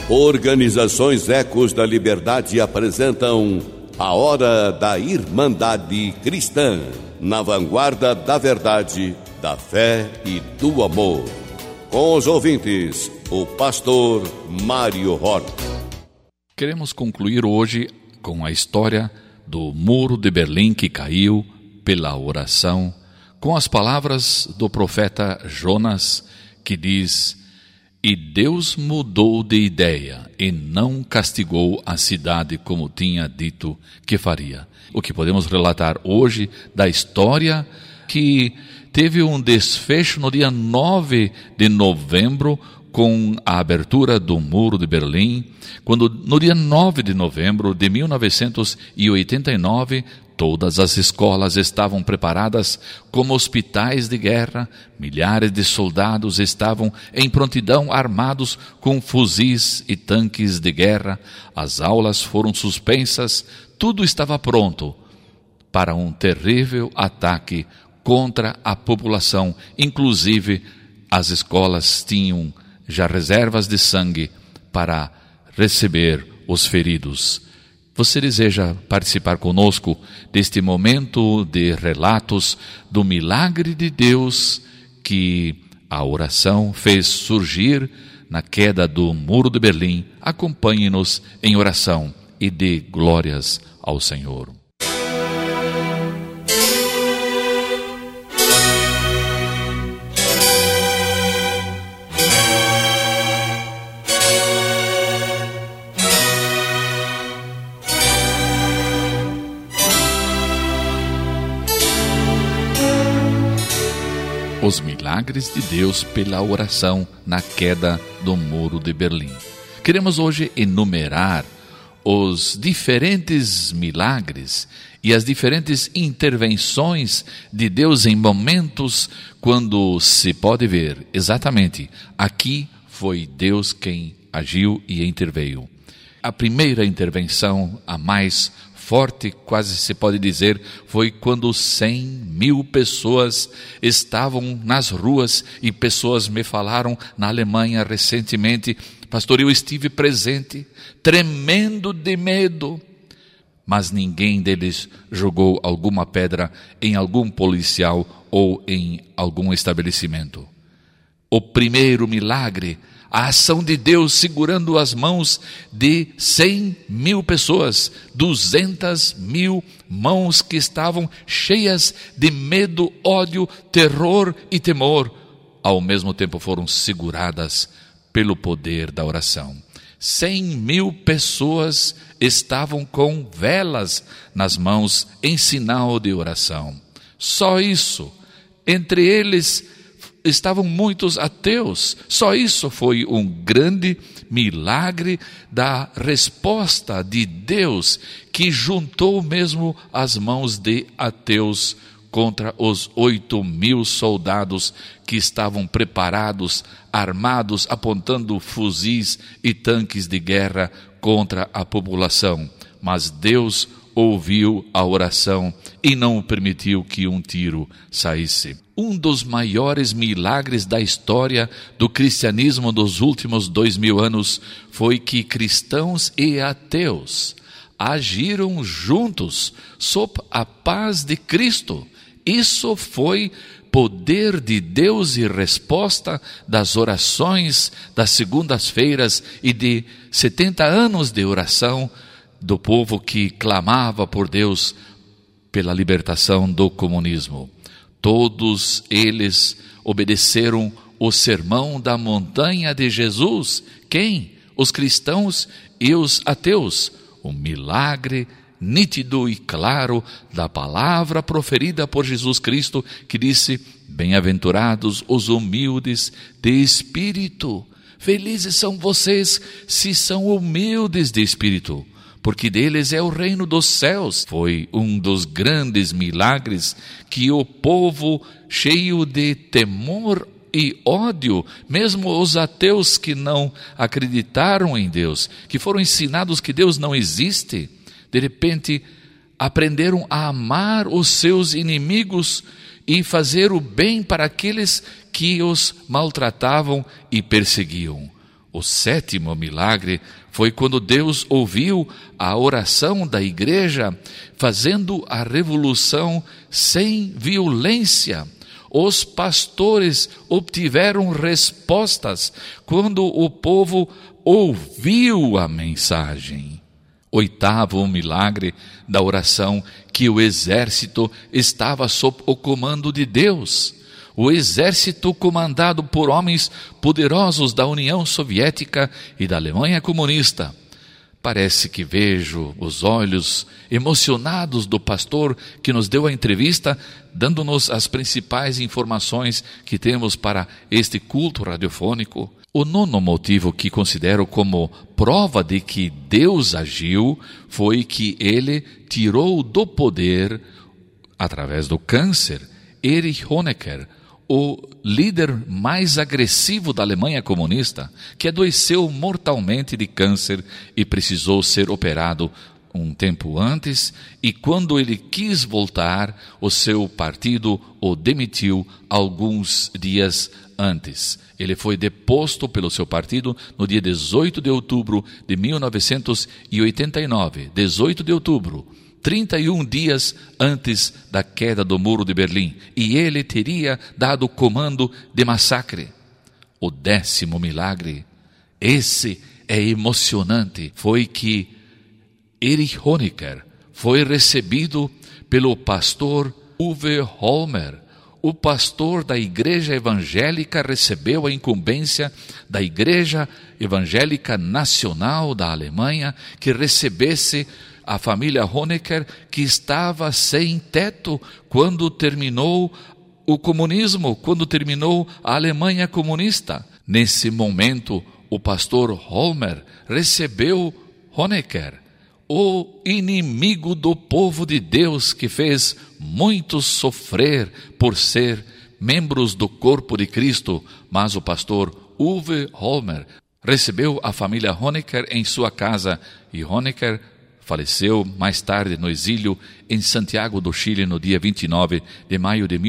Organizações Ecos da Liberdade apresentam A Hora da Irmandade Cristã, na vanguarda da verdade, da fé e do amor. Com os ouvintes, o pastor Mário Horta. Queremos concluir hoje com a história do Muro de Berlim que caiu pela oração, com as palavras do profeta Jonas, que diz: "E Deus mudou de ideia e não castigou a cidade como tinha dito que faria." O que podemos relatar hoje da história que teve um desfecho no dia 9 de novembro, com a abertura do Muro de Berlim, quando no dia 9 de novembro de 1989, todas as escolas estavam preparadas como hospitais de guerra, milhares de soldados estavam em prontidão armados com fuzis e tanques de guerra, as aulas foram suspensas, tudo estava pronto para um terrível ataque contra a população, inclusive as escolas tinham já reservas de sangue para receber os feridos. Você deseja participar conosco deste momento de relatos do milagre de Deus que a oração fez surgir na queda do Muro de Berlim? Acompanhe-nos em oração e dê glórias ao Senhor. Os milagres de Deus pela oração na queda do Muro de Berlim. Queremos hoje enumerar os diferentes milagres e as diferentes intervenções de Deus em momentos quando se pode ver exatamente aqui foi Deus quem agiu e interveio. A primeira intervenção, a mais forte, quase se pode dizer, foi quando 100.000 pessoas estavam nas ruas, e pessoas me falaram na Alemanha recentemente: "Pastor, eu estive presente, tremendo de medo", mas ninguém deles jogou alguma pedra em algum policial ou em algum estabelecimento. O primeiro milagre, a ação de Deus segurando as mãos de 100.000 pessoas, 200.000 mãos que estavam cheias de medo, ódio, terror e temor, ao mesmo tempo foram seguradas pelo poder da oração. 100.000 pessoas estavam com velas nas mãos em sinal de oração. Só isso. Entre eles estavam muitos ateus. Só isso foi um grande milagre da resposta de Deus, que juntou mesmo as mãos de ateus contra os 8.000 soldados que estavam preparados, armados, apontando fuzis e tanques de guerra contra a população. Mas Deus ouviu a oração e não permitiu que um tiro saísse. Um dos maiores milagres da história do cristianismo dos últimos 2000 anos foi que cristãos e ateus agiram juntos sob a paz de Cristo. Isso foi poder de Deus e resposta das orações das segundas-feiras e de 70 anos de oração do povo que clamava por Deus pela libertação do comunismo. Todos eles obedeceram o sermão da montanha de Jesus. Quem? Os cristãos e os ateus. Um milagre nítido e claro da palavra proferida por Jesus Cristo, que disse: "Bem-aventurados os humildes de espírito. Felizes são vocês se são humildes de espírito, porque deles é o reino dos céus." Foi um dos grandes milagres que o povo, cheio de temor e ódio, mesmo os ateus que não acreditaram em Deus, que foram ensinados que Deus não existe, de repente aprenderam a amar os seus inimigos e fazer o bem para aqueles que os maltratavam e perseguiam. O 7º milagre foi quando Deus ouviu a oração da igreja, fazendo a revolução sem violência. Os pastores obtiveram respostas quando o povo ouviu a mensagem. 8º milagre da oração, que o exército estava sob o comando de Deus. O exército comandado por homens poderosos da União Soviética e da Alemanha comunista. Parece que vejo os olhos emocionados do pastor que nos deu a entrevista, dando-nos as principais informações que temos para este culto radiofônico. O 9º motivo que considero como prova de que Deus agiu foi que ele tirou do poder, através do câncer, Erich Honecker, o líder mais agressivo da Alemanha comunista, que adoeceu mortalmente de câncer e precisou ser operado um tempo antes, e quando ele quis voltar, o seu partido o demitiu alguns dias antes. Ele foi deposto pelo seu partido no dia 18 de outubro de 1989, 18 de outubro, 31 dias antes da queda do Muro de Berlim, e ele teria dado comando de massacre. O 10º milagre, esse é emocionante, foi que Erich Honecker foi recebido pelo pastor Uwe Holmer. O pastor da Igreja Evangélica recebeu a incumbência da Igreja Evangélica Nacional da Alemanha, que recebesse a família Honecker, que estava sem teto quando terminou o comunismo, quando terminou a Alemanha comunista. Nesse momento, o pastor Holmer recebeu Honecker, o inimigo do povo de Deus, que fez muitos sofrer por ser membros do corpo de Cristo. Mas o pastor Uwe Holmer recebeu a família Honecker em sua casa, e Honecker faleceu mais tarde no exílio em Santiago do Chile no dia 29 de maio de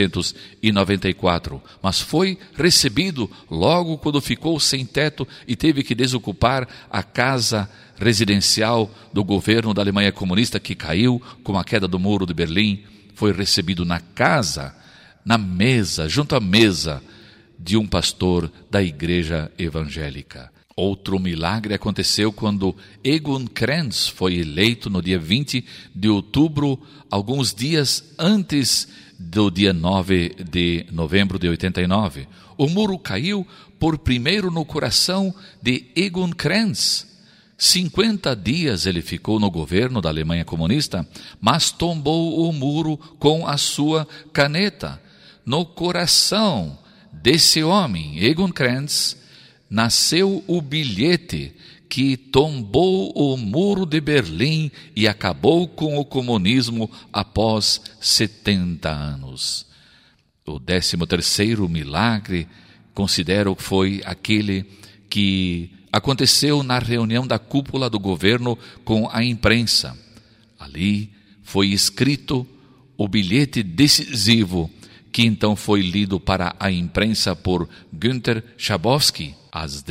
1994. Mas foi recebido logo quando ficou sem teto e teve que desocupar a casa residencial do governo da Alemanha comunista, que caiu com a queda do Muro de Berlim. Foi recebido na casa, na mesa, junto à mesa de um pastor da igreja evangélica. Outro milagre aconteceu quando Egon Krenz foi eleito no dia 20 de outubro, alguns dias antes do dia 9 de novembro de 89. O muro caiu por primeiro no coração de Egon Krenz. 50 dias ele ficou no governo da Alemanha comunista, mas tombou o muro com a sua caneta. No coração desse homem, Egon Krenz, nasceu o bilhete que tombou o Muro de Berlim e acabou com o comunismo após 70 anos. O 13º milagre, considero que foi aquele que aconteceu na reunião da cúpula do governo com a imprensa. Ali foi escrito o bilhete decisivo, que então foi lido para a imprensa por Günther Schabowski, às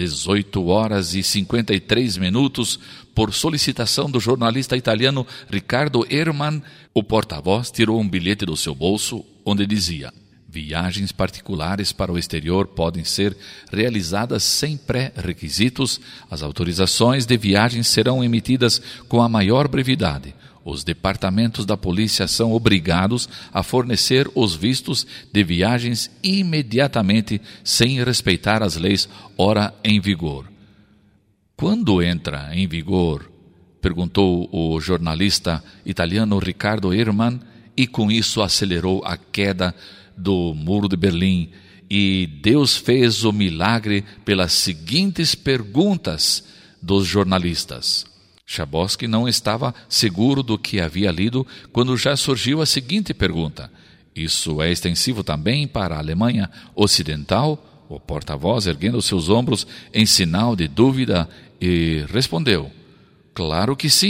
18h53, por solicitação do jornalista italiano Riccardo Ehrman. O porta-voz tirou um bilhete do seu bolso, onde dizia: viagens particulares para o exterior podem ser realizadas sem pré-requisitos. As autorizações de viagem serão emitidas com a maior brevidade. Os departamentos da polícia são obrigados a fornecer os vistos de viagens imediatamente, sem respeitar as leis ora em vigor. Quando entra em vigor? Perguntou o jornalista italiano Riccardo Ehrman, e com isso acelerou a queda do Muro de Berlim. E Deus fez o milagre pelas seguintes perguntas dos jornalistas. Schabowski não estava seguro do que havia lido quando já surgiu a seguinte pergunta: isso é extensivo também para a Alemanha Ocidental? O porta-voz, erguendo seus ombros em sinal de dúvida, e respondeu: claro que sim,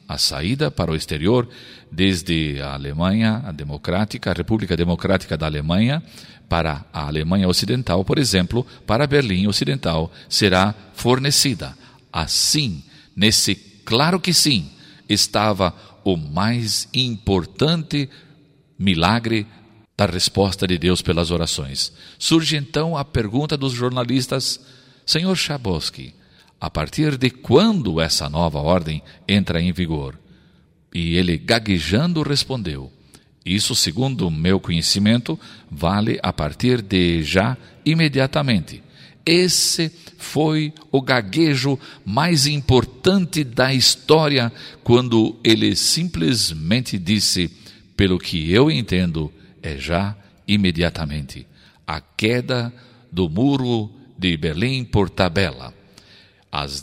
a saída para o exterior, desde a Alemanha, a República Democrática da Alemanha, para a Alemanha Ocidental, por exemplo, para Berlim Ocidental, será fornecida. Assim, claro que sim, estava o mais importante milagre da resposta de Deus pelas orações. Surge então a pergunta dos jornalistas: Senhor Schabowski, a partir de quando essa nova ordem entra em vigor? E ele, gaguejando, respondeu: isso, segundo o meu conhecimento, vale a partir de já, imediatamente. Esse foi o gaguejo mais importante da história, quando ele simplesmente disse: pelo que eu entendo, é já, imediatamente. A queda do muro de Berlim por tabela. Às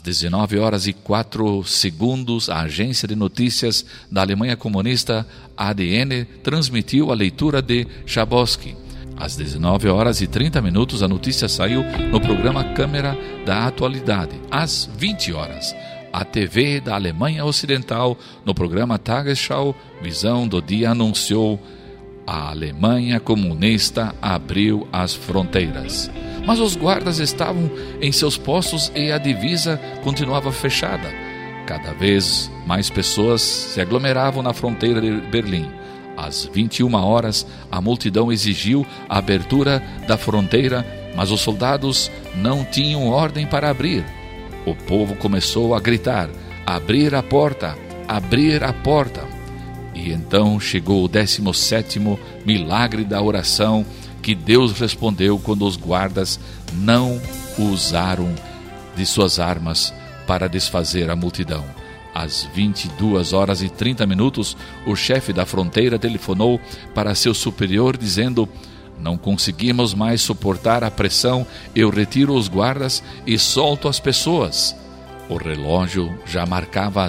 19h04, a agência de notícias da Alemanha comunista ADN transmitiu a leitura de Schabowski. Às 19h30, a notícia saiu no programa Câmara da Atualidade. Às 20h, a TV da Alemanha Ocidental, no programa Tagesschau, Visão do Dia, anunciou: a Alemanha comunista abriu as fronteiras. Mas os guardas estavam em seus postos e a divisa continuava fechada. Cada vez mais pessoas se aglomeravam na fronteira de Berlim. Às 21h, a multidão exigiu a abertura da fronteira, mas os soldados não tinham ordem para abrir. O povo começou a gritar: abrir a porta, abrir a porta. E então chegou o 17º milagre da oração, que Deus respondeu quando os guardas não usaram de suas armas para desfazer a multidão. Às 22h30, o chefe da fronteira telefonou para seu superior dizendo: não conseguimos mais suportar a pressão, eu retiro os guardas e solto as pessoas. O relógio já marcava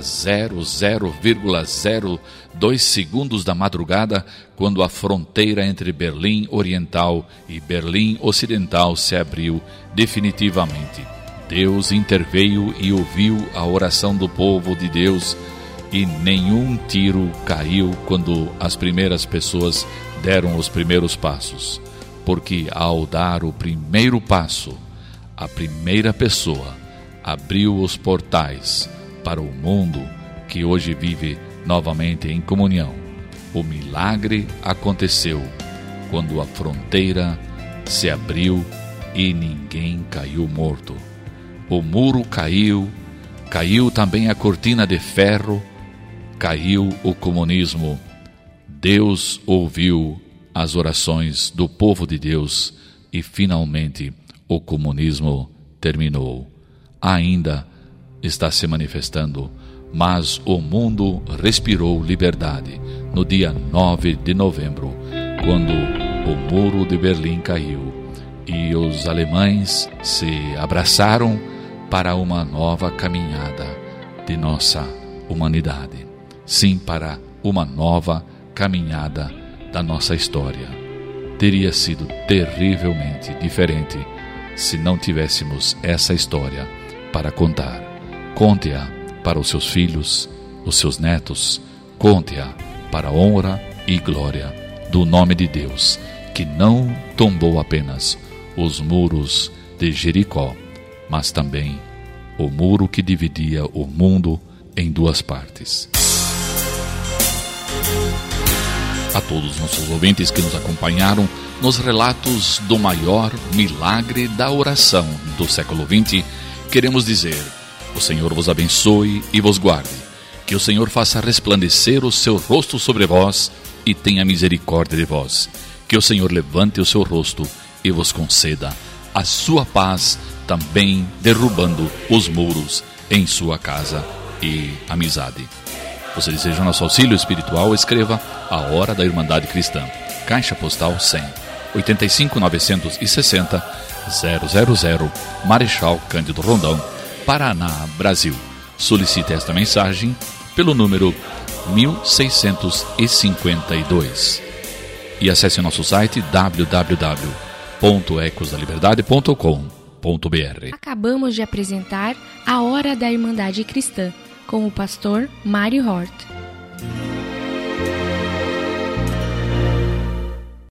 00,02 segundos da madrugada, quando a fronteira entre Berlim Oriental e Berlim Ocidental se abriu definitivamente. Deus interveio e ouviu a oração do povo de Deus, e nenhum tiro caiu quando as primeiras pessoas deram os primeiros passos. Porque ao dar o primeiro passo, a primeira pessoa abriu os portais para o mundo que hoje vive novamente em comunhão. O milagre aconteceu quando a fronteira se abriu e ninguém caiu morto. O muro caiu, caiu também a cortina de ferro, caiu o comunismo. Deus ouviu as orações do povo de Deus e finalmente o comunismo terminou. Ainda está se manifestando, mas o mundo respirou liberdade no dia 9 de novembro, quando o muro de Berlim caiu e os alemães se abraçaram para uma nova caminhada de nossa humanidade. Sim, para uma nova caminhada da nossa história. Teria sido terrivelmente diferente se não tivéssemos essa história para contar. Conte-a para os seus filhos, os seus netos, conte-a para a honra e glória do nome de Deus, que não tombou apenas os muros de Jericó, mas também o muro que dividia o mundo em duas partes. A todos os nossos ouvintes que nos acompanharam nos relatos do maior milagre da oração do século XX, queremos dizer: o Senhor vos abençoe e vos guarde, que o Senhor faça resplandecer o seu rosto sobre vós e tenha misericórdia de vós, que o Senhor levante o seu rosto e vos conceda a sua paz, também derrubando os muros em sua casa e amizade. Você deseja nosso auxílio espiritual? Escreva A Hora da Irmandade Cristã, Caixa Postal 100, 85 960 000, Marechal Cândido Rondão, Paraná, Brasil. Solicite esta mensagem pelo número 1652. E acesse nosso site www.ecosdaliberdade.com.br. Acabamos de apresentar A Hora da Irmandade Cristã, com o pastor Mário Hort.